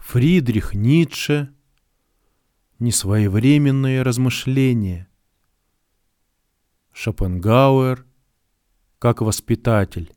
Фридрих Ницше. Несвоевременные размышления. Шопенгауэр как воспитатель.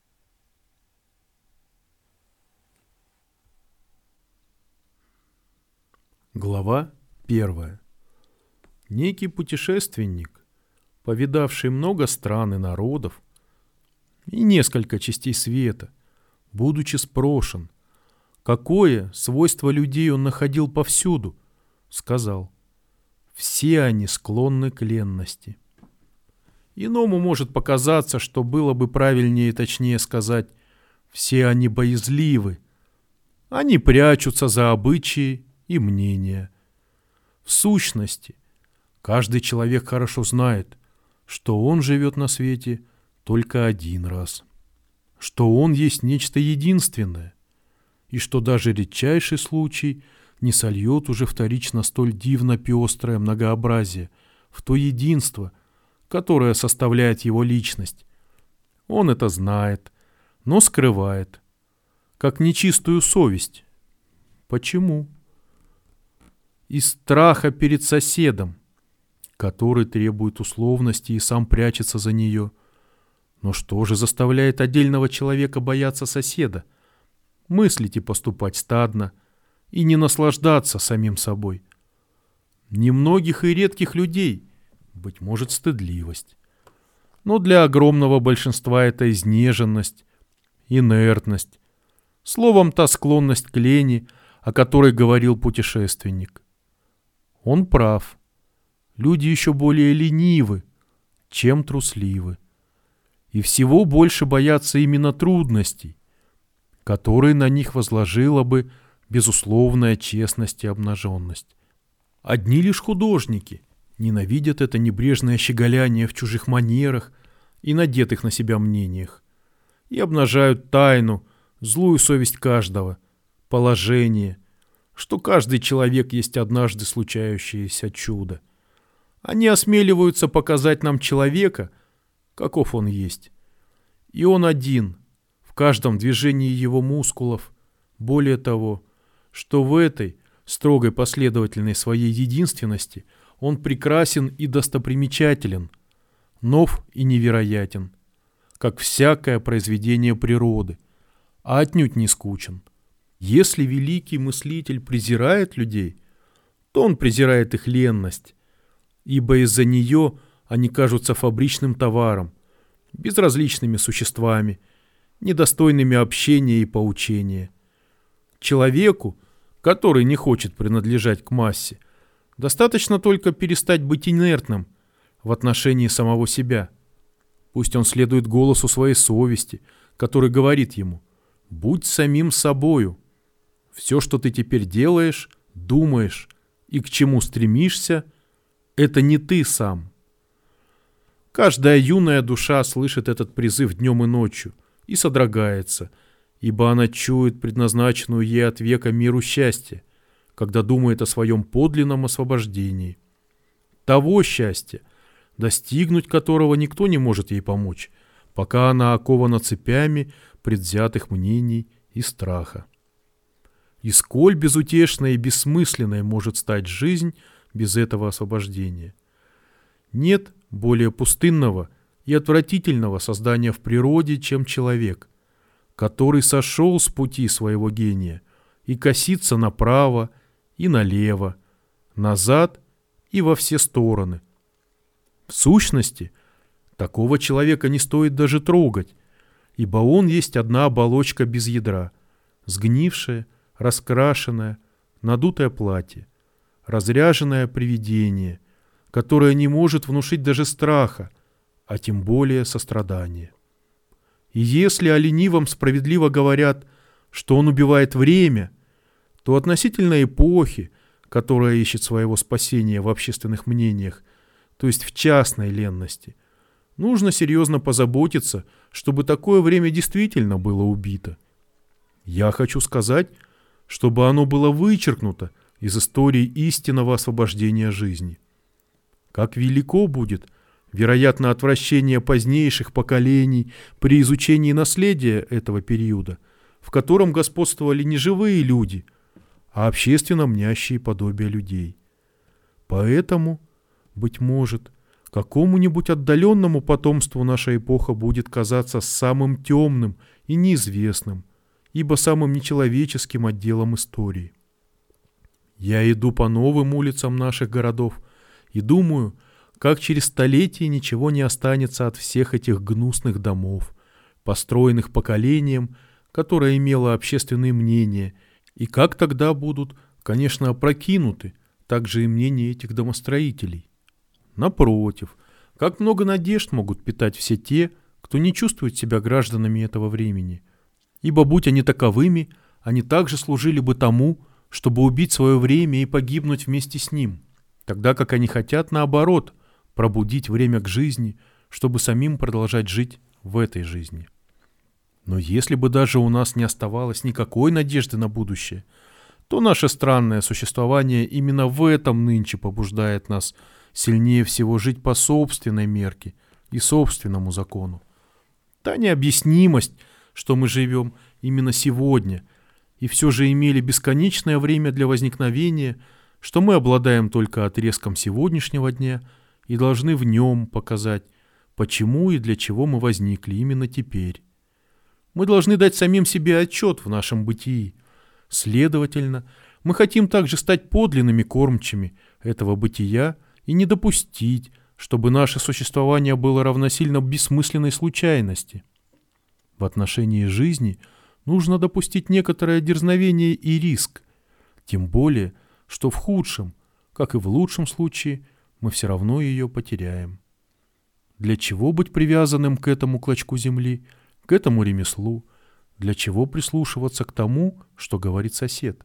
Глава 1. Некий путешественник, повидавший много стран и народов и несколько частей света, будучи спрошен, какое свойство людей он находил повсюду, сказал: все они склонны к ленности. Иному может показаться, что было бы правильнее и точнее сказать: все они боязливы, они прячутся за обычаи и мнения. В сущности, каждый человек хорошо знает, что он живет на свете только один раз, что он есть нечто единственное, и что даже редчайший случай не сольет уже вторично столь дивно пестрое многообразие в то единство, которое составляет его личность. Он это знает, но скрывает, как нечистую совесть. Почему? Из страха перед соседом, который требует условности и сам прячется за нее. Но что же заставляет отдельного человека бояться соседа, мыслить и поступать стадно, и не наслаждаться самим собой? Немногих и редких людей, быть может, стыдливость. Но для огромного большинства это изнеженность, инертность, словом, та склонность к лени, о которой говорил путешественник. Он прав. Люди еще более ленивы, чем трусливы. И всего больше боятся именно трудностей, которые на них возложила бы безусловная честность и обнаженность. Одни лишь художники ненавидят это небрежное щеголяние в чужих манерах и надетых на себя мнениях, и обнажают тайну, злую совесть каждого, положение, что каждый человек есть однажды случающееся чудо. Они осмеливаются показать нам человека, каков он есть. И он один, в каждом движении его мускулов. Более того, что в этой строгой последовательной своей единственности он прекрасен и достопримечателен, нов и невероятен, как всякое произведение природы, а отнюдь не скучен. Если великий мыслитель презирает людей, то он презирает их ленность, ибо из-за нее они кажутся фабричным товаром, безразличными существами, недостойными общения и поучения. Человеку, который не хочет принадлежать к массе, достаточно только перестать быть инертным в отношении самого себя. Пусть он следует голосу своей совести, который говорит ему: «Будь самим собою. Все, что ты теперь делаешь, думаешь и к чему стремишься, это не ты сам». Каждая юная душа слышит этот призыв днем и ночью и содрогается, ибо она чует предназначенную ей от века миру счастья, когда думает о своем подлинном освобождении. Того счастья, достигнуть которого никто не может ей помочь, пока она окована цепями предвзятых мнений и страха. И сколь безутешной и бессмысленной может стать жизнь без этого освобождения? Нет более пустынного и отвратительного создания в природе, чем человек, который сошел с пути своего гения и косится направо и налево, назад и во все стороны. В сущности, такого человека не стоит даже трогать, ибо он есть одна оболочка без ядра, сгнившая, раскрашенное, надутое платье, разряженное привидение, которое не может внушить даже страха, а тем более сострадания. И если о ленивом справедливо говорят, что он убивает время, то относительно эпохи, которая ищет своего спасения в общественных мнениях, то есть в частной ленности, нужно серьезно позаботиться, чтобы такое время действительно было убито. Я хочу сказать, чтобы оно было вычеркнуто из истории истинного освобождения жизни. Как велико будет, вероятно, отвращение позднейших поколений при изучении наследия этого периода, в котором господствовали не живые люди, а общественно мнящие подобие людей. Поэтому, быть может, какому-нибудь отдаленному потомству наша эпоха будет казаться самым темным и неизвестным, ибо самым нечеловеческим отделом истории. Я иду по новым улицам наших городов и думаю, как через столетия ничего не останется от всех этих гнусных домов, построенных поколением, которое имело общественное мнение, и как тогда будут, конечно, опрокинуты также и мнения этих домостроителей. Напротив, как много надежд могут питать все те, кто не чувствует себя гражданами этого времени. Ибо, будь они таковыми, они также служили бы тому, чтобы убить свое время и погибнуть вместе с ним, тогда как они хотят, наоборот, пробудить время к жизни, чтобы самим продолжать жить в этой жизни. Но если бы даже у нас не оставалось никакой надежды на будущее, то наше странное существование именно в этом нынче побуждает нас сильнее всего жить по собственной мерке и собственному закону. Та необъяснимость, что мы живем именно сегодня, и все же имели бесконечное время для возникновения, что мы обладаем только отрезком сегодняшнего дня и должны в нем показать, почему и для чего мы возникли именно теперь. Мы должны дать самим себе отчет в нашем бытии. Следовательно, мы хотим также стать подлинными кормчими этого бытия и не допустить, чтобы наше существование было равносильно бессмысленной случайности. В отношении жизни нужно допустить некоторое дерзновение и риск, тем более, что в худшем, как и в лучшем случае, мы все равно ее потеряем. Для чего быть привязанным к этому клочку земли, к этому ремеслу? Для чего прислушиваться к тому, что говорит сосед?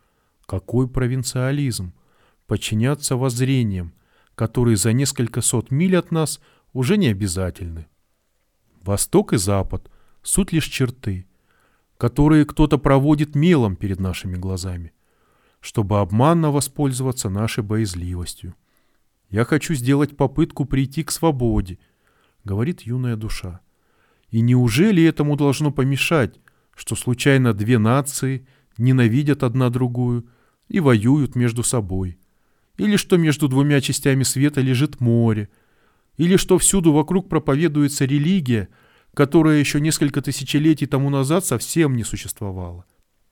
Какой провинциализм? Подчиняться воззрениям, которые за несколько сот миль от нас уже не обязательны. Восток и Запад — суть лишь черты, которые кто-то проводит мелом перед нашими глазами, чтобы обманно воспользоваться нашей боязливостью. «Я хочу сделать попытку прийти к свободе», — говорит юная душа. И неужели этому должно помешать, что случайно две нации ненавидят одна другую и воюют между собой? Или что между двумя частями света лежит море? Или что всюду вокруг проповедуется религия, которая еще несколько тысячелетий тому назад совсем не существовала?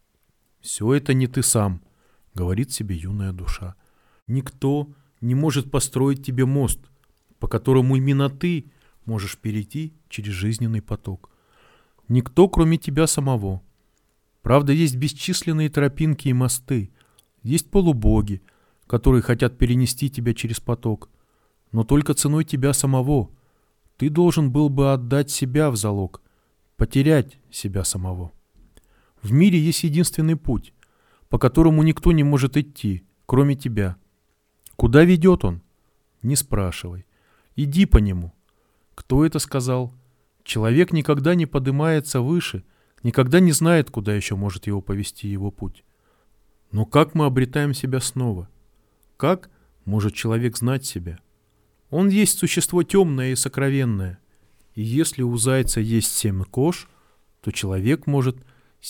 «Все это не ты сам», — говорит себе юная душа. «Никто не может построить тебе мост, по которому именно ты можешь перейти через жизненный поток. Никто, кроме тебя самого. Правда, есть бесчисленные тропинки и мосты, есть полубоги, которые хотят перенести тебя через поток, но только ценой тебя самого. Ты должен был бы отдать себя в залог, потерять себя самого. В мире есть единственный путь, по которому никто не может идти, кроме тебя. Куда ведет он? Не спрашивай. Иди по нему. Кто это сказал? Человек никогда не поднимается выше, никогда не знает, куда еще может его повести его путь. Но как мы обретаем себя снова? Как может человек знать себя? Он есть существо темное и сокровенное. И если у зайца есть 7 кож, то человек может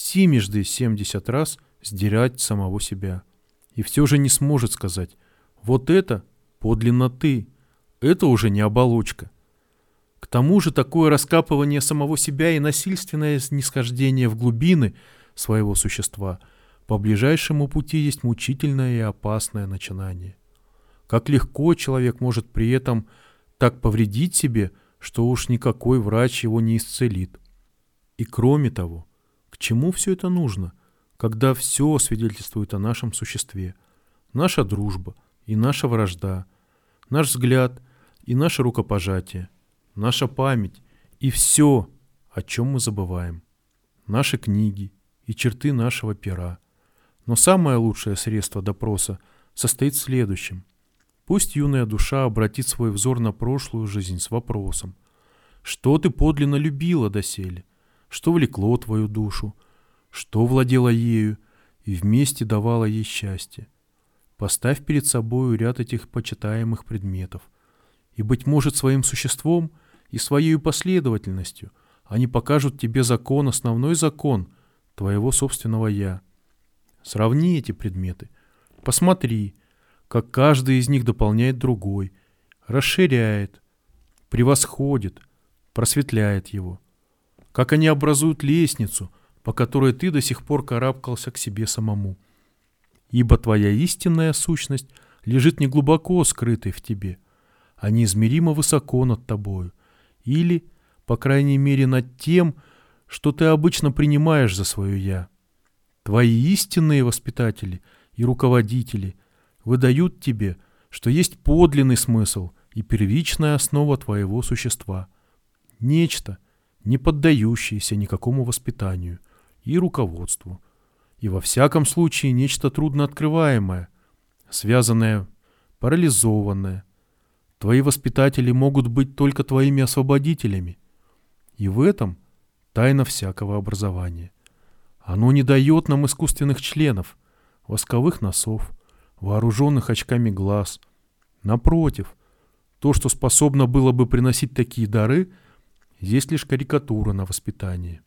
70 раз сдирать самого себя. И все же не сможет сказать: вот это подлинно ты, это уже не оболочка. К тому же такое раскапывание самого себя и насильственное снисхождение в глубины своего существа по ближайшему пути есть мучительное и опасное начинание. Как легко человек может при этом так повредить себе, что уж никакой врач его не исцелит. И кроме того, к чему все это нужно, когда все свидетельствует о нашем существе? Наша дружба и наша вражда, наш взгляд и наше рукопожатие, наша память и все, о чем мы забываем, наши книги и черты нашего пера. Но самое лучшее средство допроса состоит в следующем. Пусть юная душа обратит свой взор на прошлую жизнь с вопросом: что ты подлинно любила доселе, что влекло твою душу, что владело ею и вместе давало ей счастье. Поставь перед собою ряд этих почитаемых предметов, и, быть может, своим существом и своей последовательностью они покажут тебе закон, основной закон твоего собственного «я». Сравни эти предметы. Посмотри, как каждый из них дополняет другой, расширяет, превосходит, просветляет его. Как они образуют лестницу, по которой ты до сих пор карабкался к себе самому. Ибо твоя истинная сущность лежит не глубоко скрытой в тебе, а неизмеримо высоко над тобою, или, по крайней мере, над тем, что ты обычно принимаешь за свое «я». Твои истинные воспитатели и руководители выдают тебе, что есть подлинный смысл и первичная основа твоего существа, нечто, не поддающееся никакому воспитанию и руководству, и во всяком случае нечто труднооткрываемое, связанное, парализованное. Твои воспитатели могут быть только твоими освободителями, и в этом тайна всякого образования. Оно не дает нам искусственных членов, восковых носов, вооруженных очками глаз. Напротив, то, что способно было бы приносить такие дары, есть лишь карикатура на воспитание.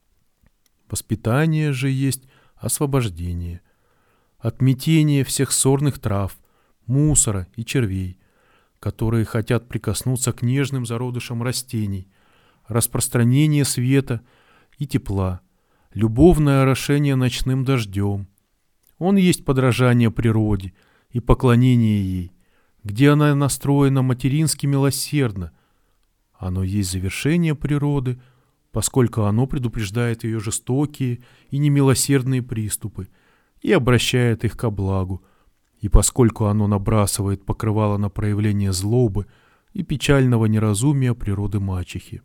Воспитание же есть освобождение, отметение всех сорных трав, мусора и червей, которые хотят прикоснуться к нежным зародышам растений, распространение света и тепла, любовное орошение ночным дождем. Он есть подражание природе и поклонение ей, где она настроена матерински милосердно. Оно есть завершение природы, поскольку оно предупреждает ее жестокие и немилосердные приступы и обращает их ко благу, и поскольку оно набрасывает покрывало на проявление злобы и печального неразумия природы мачехи.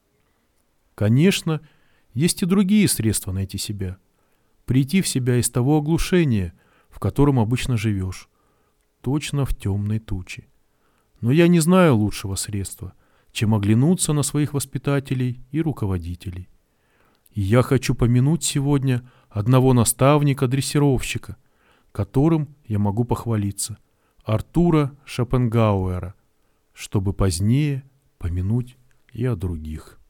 Конечно, есть и другие средства найти себя, прийти в себя из того оглушения, в котором обычно живешь, точно в темной туче. Но я не знаю лучшего средства, чем оглянуться на своих воспитателей и руководителей. И я хочу помянуть сегодня одного наставника-дрессировщика, которым я могу похвалиться, Артура Шопенгауэра, чтобы позднее помянуть и о других.